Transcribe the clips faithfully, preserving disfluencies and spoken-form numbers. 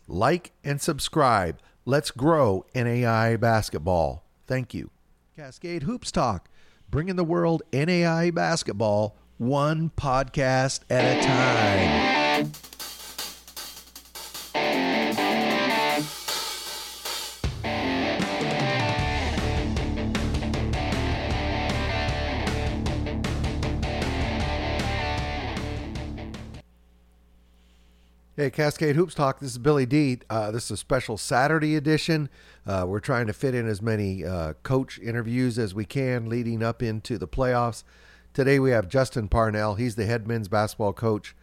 Like and subscribe. Let's grow N A I A basketball. Thank you. Cascade Hoops Talk, bringing the world N A I A basketball one podcast at a time. Hey, Cascade Hoops Talk, this is Billy D. Uh, this is a special Saturday edition. Uh, we're trying to fit in as many uh, coach interviews as we can leading up into the playoffs. Today we have Justin Parnell. He's the head men's basketball coach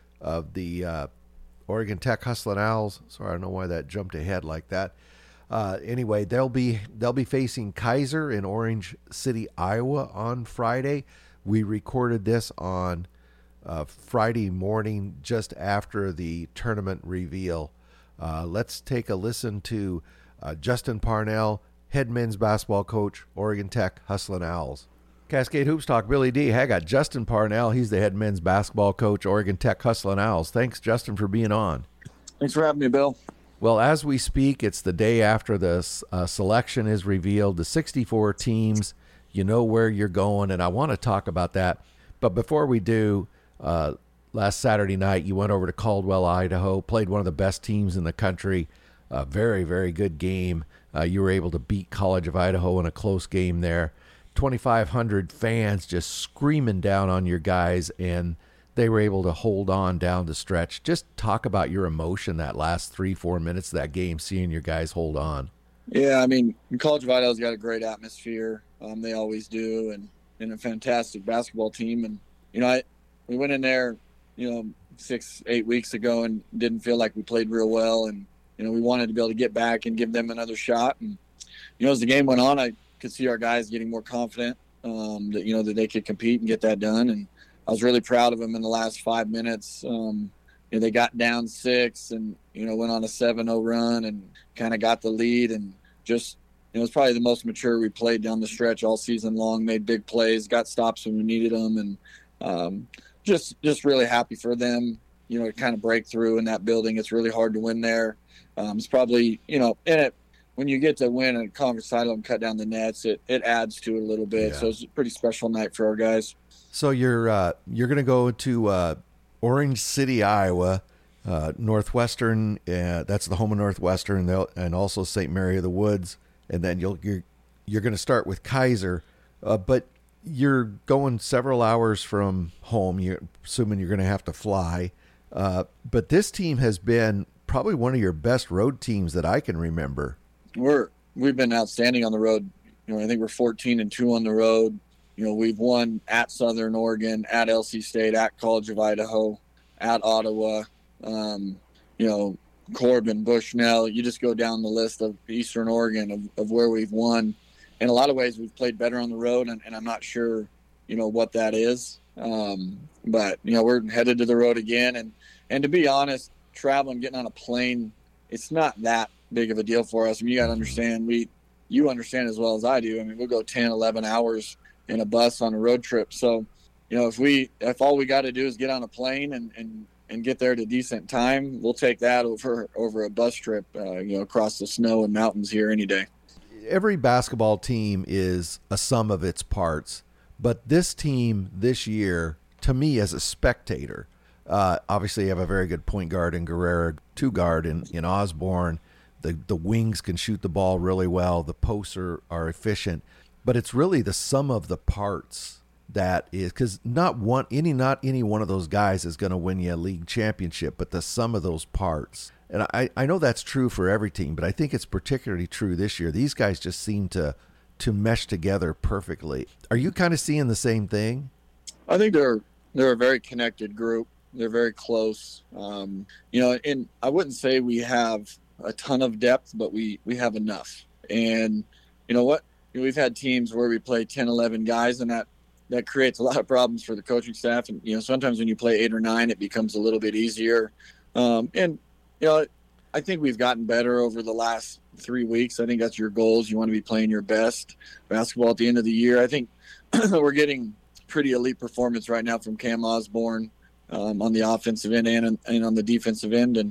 of the uh, Oregon Tech Hustlin' Owls. Sorry, I don't know why that jumped ahead like that. Uh, anyway, they'll be they'll be facing Kaiser in Orange City, Iowa on Friday. We recorded this on Uh, Friday morning just after the tournament reveal. Uh, let's take a listen to uh, Justin Parnell, head men's basketball coach, Oregon Tech Hustlin' Owls. Cascade Hoops Talk, Billy D. Hey, I got Justin Parnell. He's the head men's basketball coach, Oregon Tech Hustlin' Owls. Thanks, Justin, for being on. Thanks for having me, Bill. Well, as we speak, it's the day after the uh, selection is revealed, the sixty-four teams. You know where you're going, and I want to talk about that. But before we do, Uh, last Saturday night, you went over to Caldwell, Idaho, played one of the best teams in the country. A very, very good game. Uh, you were able to beat College of Idaho in a close game there. twenty-five hundred fans just screaming down on your guys, and they were able to hold on down the stretch. Just talk about your emotion that last three, four minutes of that game, seeing your guys hold on. Yeah, I mean, College of Idaho's got a great atmosphere. Um, they always do, and, and a fantastic basketball team. And, you know, I we went in there, you know, six, eight weeks ago and didn't feel like we played real well. And, you know, we wanted to be able to get back and give them another shot. And, you know, as the game went on, I could see our guys getting more confident um, that, you know, that they could compete and get that done. And I was really proud of them in the last five minutes. Um, you know, they got down six and, you know, went on a seven oh run and kind of got the lead and just, you know, it was probably the most mature we played down the stretch all season long, made big plays, got stops when we needed them. And, um, Just, just really happy for them, you know, to kind of break through in that building. It's really hard to win there. Um, it's probably, you know, and it, when you get to win a conference title and cut down the nets, it, it adds to it a little bit. Yeah. So it's a pretty special night for our guys. So you're uh, you're going to go to uh, Orange City, Iowa, uh, Northwestern. Uh, that's the home of Northwestern, and also Saint Mary of the Woods. And then you'll you're you're going to start with Kaiser, uh, but you're going several hours from home. You're assuming you're going to have to fly. Uh, but this team has been probably one of your best road teams that I can remember. We're, we've been outstanding on the road. You know, I think we're fourteen and two on the road. You know, we've won at Southern Oregon, at L C State, at College of Idaho, at Ottawa, um, you know, Corbin, Bushnell. You just go down the list of Eastern Oregon of, of where we've won. In a lot of ways, we've played better on the road, and, and I'm not sure, you know, what that is. Um, but, you know, we're headed to the road again. And, and to be honest, traveling, getting on a plane, it's not that big of a deal for us. I mean, you got to understand, we, you understand as well as I do. I mean, we'll go ten, eleven hours in a bus on a road trip. So, you know, if we, if all we got to do is get on a plane and, and, and get there at a decent time, we'll take that over, over a bus trip, uh, you know, across the snow and mountains here any day. Every basketball team is a sum of its parts, but this team this year, to me as a spectator, uh, obviously you have a very good point guard in Guerrero, two guard in, in Osborne. The the wings can shoot the ball really well. The posts are, are efficient, but it's really the sum of the parts that is, because not one any not any one of those guys is going to win you a league championship, but the sum of those parts. And I, I know that's true for every team, but I think it's particularly true this year. These guys just seem to to mesh together perfectly. Are you kind of seeing the same thing? I think they're they're a very connected group. They're very close. Um, you know, and I wouldn't say we have a ton of depth, but we, we have enough. And you know what? We've had teams where we play ten, eleven guys, and that, that creates a lot of problems for the coaching staff. And, you know, sometimes when you play eight or nine, it becomes a little bit easier. Um, and, you know, I think we've gotten better over the last three weeks. I think that's your goals. You want to be playing your best basketball at the end of the year. I think we're getting pretty elite performance right now from Cam Osborne um, on the offensive end and, and on the defensive end. And,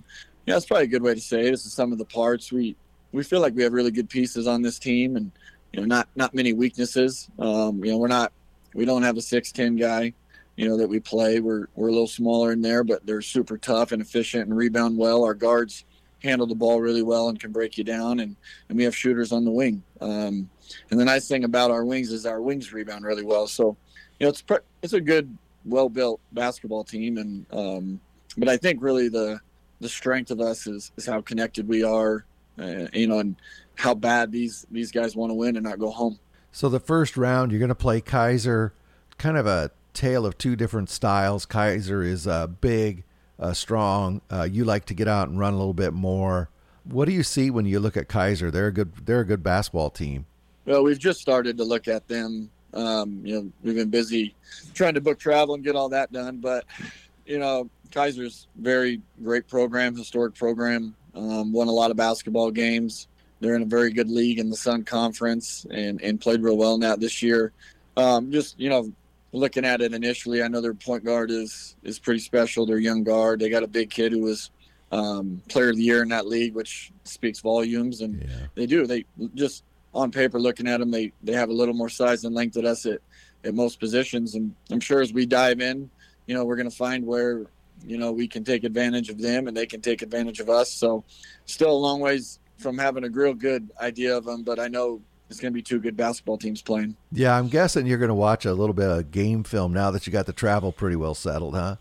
Yeah, that's probably a good way to say it. This is some of the parts. We we feel like we have really good pieces on this team, and you know, not not many weaknesses. Um, you know, we're not we don't have a six ten guy, you know, that we play. We're we're a little smaller in there, but they're super tough and efficient and rebound well. Our guards handle the ball really well and can break you down, and and we have shooters on the wing. Um, and the nice thing about our wings is our wings rebound really well. So, you know, it's pre- it's a good, well built basketball team, and um, but I think really the the strength of us is, is how connected we are, uh, you know, and how bad these, these guys want to win and not go home. So the first round, you're going to play Kaiser, kind of a tale of two different styles. Kaiser is uh, big, uh, strong. Uh, you like to get out and run a little bit more. What do you see when you look at Kaiser? They're a good, they're a good basketball team. Well, we've just started to look at them. Um, you know, we've been busy trying to book travel and get all that done, but you know, Kaiser's very great program, historic program, um, won a lot of basketball games. They're in a very good league in the Sun Conference and, and played real well in that this year. Um, just, you know, looking at it initially, I know their point guard is is pretty special. Their young guard. They got a big kid who was um, player of the year in that league, which speaks volumes. And Yeah. they do. They just, on paper, looking at them, they, they have a little more size and length than us at, at most positions. And I'm sure as we dive in, you know, we're going to find where, you know, we can take advantage of them and they can take advantage of us. So still a long ways from having a real good idea of them, but I know it's going to be two good basketball teams playing. Yeah, I'm guessing you're going to watch a little bit of game film now that you got the travel pretty well settled, huh?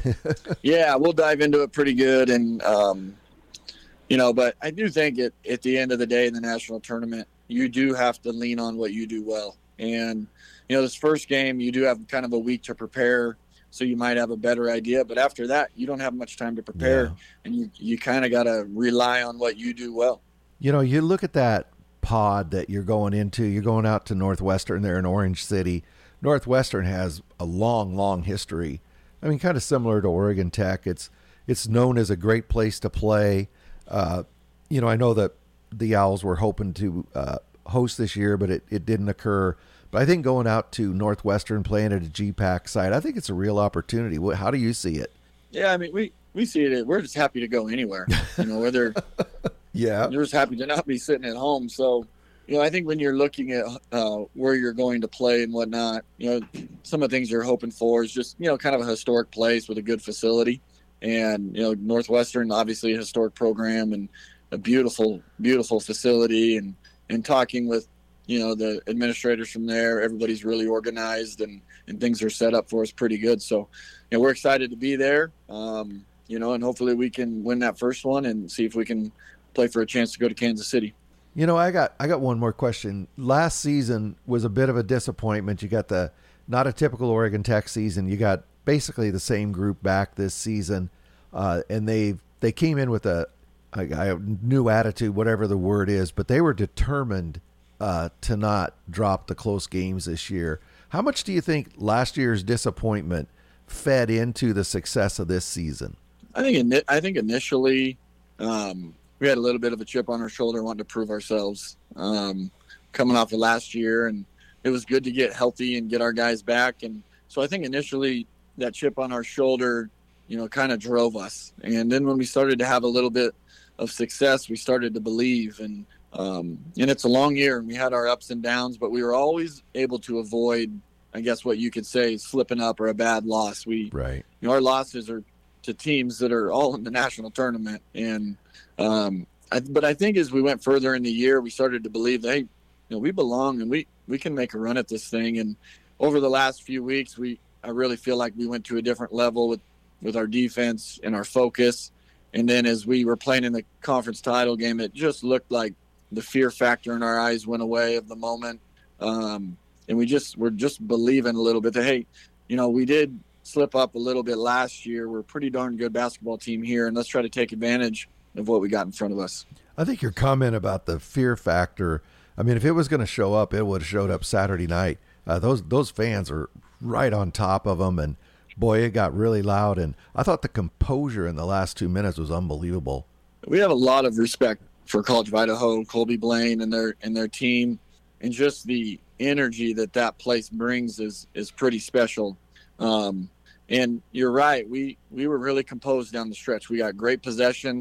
Yeah, we'll dive into it pretty good. And, um, you know, but I do think it, at the end of the day in the national tournament, you do have to lean on what you do well. And, you know, this first game, you do have kind of a week to prepare. So you might have a better idea, but after that, you don't have much time to prepare, Yeah. and you, you kind of got to rely on what you do well. You know, you look at that pod that you're going into, you're going out to Northwestern there in Orange City. Northwestern has a long, long history. I mean, kind of similar to Oregon Tech. It's it's known as a great place to play. Uh, you know, I know that the Owls were hoping to uh, host this year, but it, it didn't occur. But I think going out to Northwestern, playing at a G PAC site, I think it's a real opportunity. What, how do you see it? Yeah, I mean, we, we see it. We're just happy to go anywhere. You know, whether Yeah. you're just happy to not be sitting at home. So, you know, I think when you're looking at uh, where you're going to play and whatnot, you know, some of the things you're hoping for is just, you know, kind of a historic place with a good facility. And, you know, Northwestern, obviously a historic program and a beautiful, beautiful facility. And, and talking with, you know, the administrators from there, everybody's really organized and, and things are set up for us pretty good. So, you know, we're excited to be there, um, you know, and hopefully we can win that first one and see if we can play for a chance to go to Kansas City. You know, I got I got one more question. Last season was a bit of a disappointment. You got the not a typical Oregon Tech season. You got basically the same group back this season, uh, and they they came in with a, a, a new attitude, whatever the word is, but they were determined uh, to not drop the close games this year. How much do you think last year's disappointment fed into the success of this season? I think ini- I think initially um, we had a little bit of a chip on our shoulder, wanting to prove ourselves, um, coming off of last year, and it was good to get healthy and get our guys back. And so I think initially that chip on our shoulder, you know, kind of drove us. And then when we started to have a little bit of success, we started to believe. And um, and it's a long year, and we had our ups and downs, but we were always able to avoid, I guess what you could say, is slipping up or a bad loss. We, Right. you know, our losses are to teams that are all in the national tournament. And, um, I, but I think as we went further in the year, we started to believe that, hey, you know, we belong and we, we can make a run at this thing. And over the last few weeks, we, I really feel like we went to a different level with, with our defense and our focus. And then as we were playing in the conference title game, it just looked like the fear factor in our eyes went away of the moment. Um, and we just, we're just believing a little bit that, hey, you know, we did slip up a little bit last year. We're a pretty darn good basketball team here, and let's try to take advantage of what we got in front of us. I think your comment about the fear factor, I mean, if it was going to show up, it would have showed up Saturday night. Uh, those those fans are right on top of them, and boy, it got really loud. And I thought the composure in the last two minutes was unbelievable. We have a lot of respect for College of Idaho, Colby Blaine, and their and their team, and just the energy that that place brings is is pretty special. Um, and you're right, we we were really composed down the stretch. We got great possessions.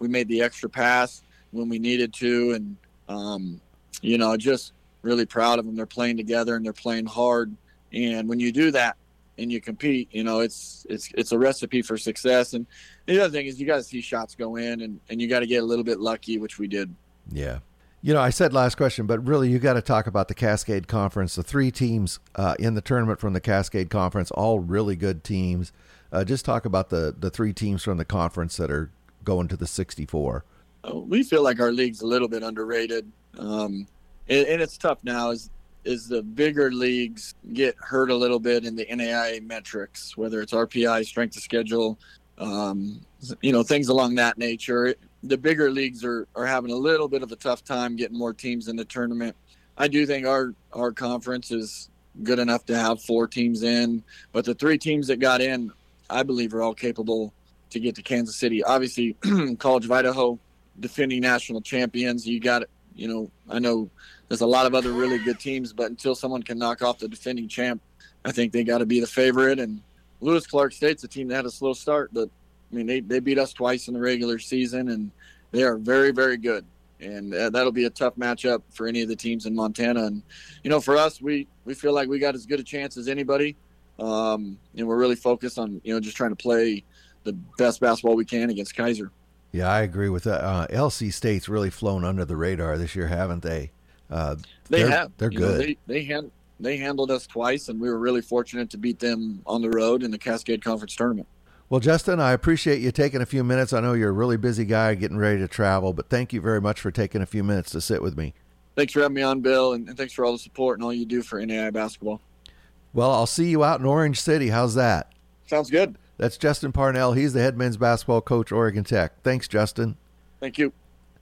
we made the extra pass when we needed to. And, um, you know, just really proud of them. They're playing together and they're playing hard. And when you do that and you compete, you know, it's it's it's a recipe for success. And the other thing is you got to see shots go in, and, and you got to get a little bit lucky, which we did. Yeah. You know, I said last question, but really you got to talk about the Cascade Conference, the three teams uh, in the tournament from the Cascade Conference, all really good teams. Uh, just talk about the, the three teams from the conference that are going to the sixty-four. We feel like our league's a little bit underrated. Um, and, and it's tough now as, as the bigger leagues get hurt a little bit in the N A I A metrics, whether it's R P I, strength of schedule, um, you know, things along that nature. The bigger leagues are, are having a little bit of a tough time getting more teams in the tournament. I do think our, our conference is good enough to have four teams in, but the three teams that got in, I believe, are all capable to get to Kansas City. Obviously, College of Idaho, defending national champions. You got, you know, I know there's a lot of other really good teams, but until someone can knock off the defending champ, I think they got to be the favorite. And Lewis Clark State's a team that had a slow start, but I mean, they, they beat us twice in the regular season, and they are very, very good. And uh, that'll be a tough matchup for any of the teams in Montana. And, you know, for us, we, we feel like we got as good a chance as anybody. Um, and we're really focused on, you know, just trying to play the best basketball we can against Kaiser. Yeah, I agree with that. Uh, L C State's really flown under the radar this year, haven't they? Uh, they they're, have. They're you good. Know, they they, hand, they handled us twice, and we were really fortunate to beat them on the road in the Cascade Conference tournament. Well, Justin, I appreciate you taking a few minutes. I know you're a really busy guy getting ready to travel, but thank you very much for taking a few minutes to sit with me. Thanks for having me on, Bill, and, and thanks for all the support and all you do for N A I A basketball. Well, I'll see you out in Orange City. How's that? Sounds good. That's Justin Parnell. He's the head men's basketball coach, Oregon Tech. Thanks, Justin. Thank you.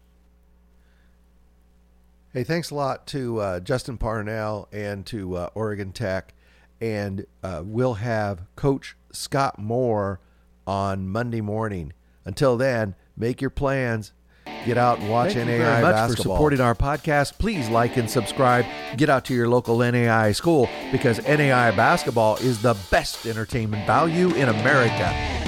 Hey, thanks a lot to uh, Justin Parnell and to uh, Oregon Tech. And uh, we'll have Coach Scott Moore on Monday morning. Until then, make your plans. Get out and watch N A I A basketball. Thank you very much for supporting our podcast. Please like and subscribe. Get out to your local N A I A school, because N A I A basketball is the best entertainment value in America.